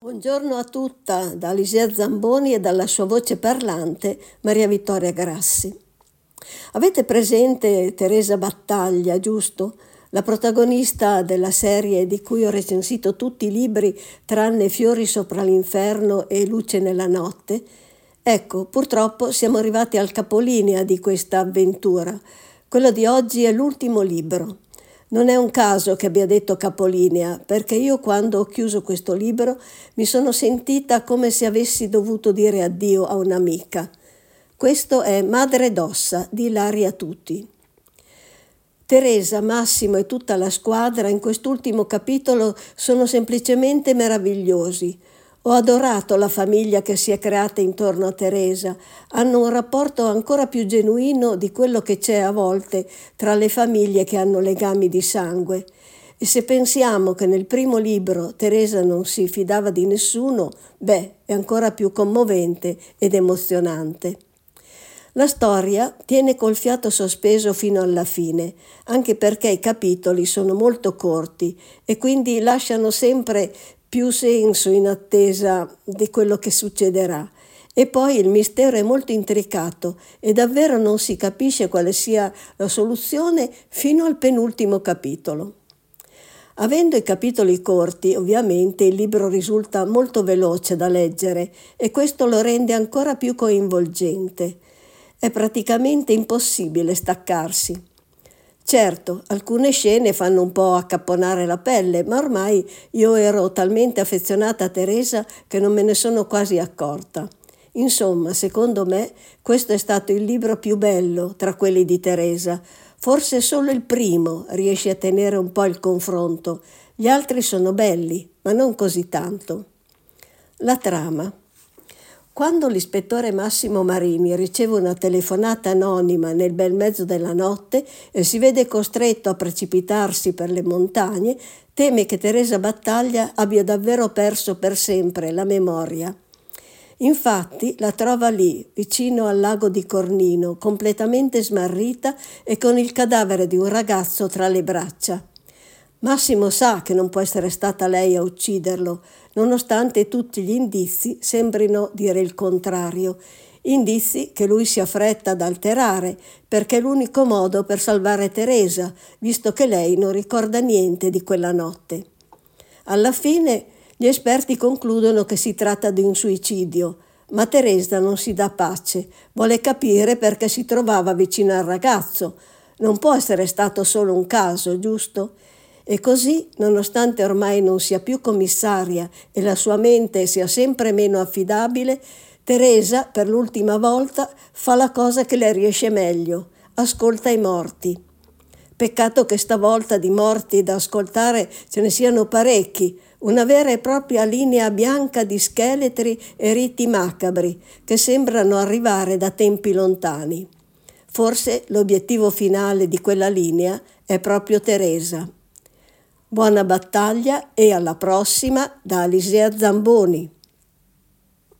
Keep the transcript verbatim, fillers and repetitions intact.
Buongiorno a tutta da Alisea Zamboni e dalla sua voce parlante Maria Vittoria Grassi. Avete presente Teresa Battaglia, giusto? La protagonista della serie di cui ho recensito tutti i libri tranne Fiori sopra l'inferno e Luce nella notte? Ecco, purtroppo siamo arrivati al capolinea di questa avventura. Quello di oggi è l'ultimo libro. Non è un caso che abbia detto capolinea, perché io quando ho chiuso questo libro mi sono sentita come se avessi dovuto dire addio a un'amica. Questo è Madre d'Ossa di Ilaria Tuti. Teresa, Massimo e tutta la squadra in quest'ultimo capitolo sono semplicemente meravigliosi. Ho adorato la famiglia che si è creata intorno a Teresa. Hanno un rapporto ancora più genuino di quello che c'è a volte tra le famiglie che hanno legami di sangue. E se pensiamo che nel primo libro Teresa non si fidava di nessuno, beh, è ancora più commovente ed emozionante. La storia tiene col fiato sospeso fino alla fine, anche perché i capitoli sono molto corti e quindi lasciano sempre più senso in attesa di quello che succederà. E poi il mistero è molto intricato e davvero non si capisce quale sia la soluzione fino al penultimo capitolo. Avendo i capitoli corti, ovviamente il libro risulta molto veloce da leggere e questo lo rende ancora più coinvolgente. È praticamente impossibile staccarsi. Certo, alcune scene fanno un po' accapponare la pelle, ma ormai io ero talmente affezionata a Teresa che non me ne sono quasi accorta. Insomma, secondo me, questo è stato il libro più bello tra quelli di Teresa. Forse solo il primo riesce a tenere un po' il confronto. Gli altri sono belli, ma non così tanto. La trama. Quando l'ispettore Massimo Marini riceve una telefonata anonima nel bel mezzo della notte e si vede costretto a precipitarsi per le montagne, teme che Teresa Battaglia abbia davvero perso per sempre la memoria. Infatti la trova lì, vicino al lago di Cornino, completamente smarrita e con il cadavere di un ragazzo tra le braccia. Massimo sa che non può essere stata lei a ucciderlo, nonostante tutti gli indizi sembrino dire il contrario, indizi che lui si affretta ad alterare, perché è l'unico modo per salvare Teresa, visto che lei non ricorda niente di quella notte. Alla fine gli esperti concludono che si tratta di un suicidio, ma Teresa non si dà pace, vuole capire perché si trovava vicino al ragazzo. Non può essere stato solo un caso, giusto? E così, nonostante ormai non sia più commissaria e la sua mente sia sempre meno affidabile, Teresa, per l'ultima volta, fa la cosa che le riesce meglio, ascolta i morti. Peccato che stavolta di morti da ascoltare ce ne siano parecchi, una vera e propria linea bianca di scheletri e riti macabri che sembrano arrivare da tempi lontani. Forse l'obiettivo finale di quella linea è proprio Teresa. Buona battaglia e alla prossima da Alisea Zamboni.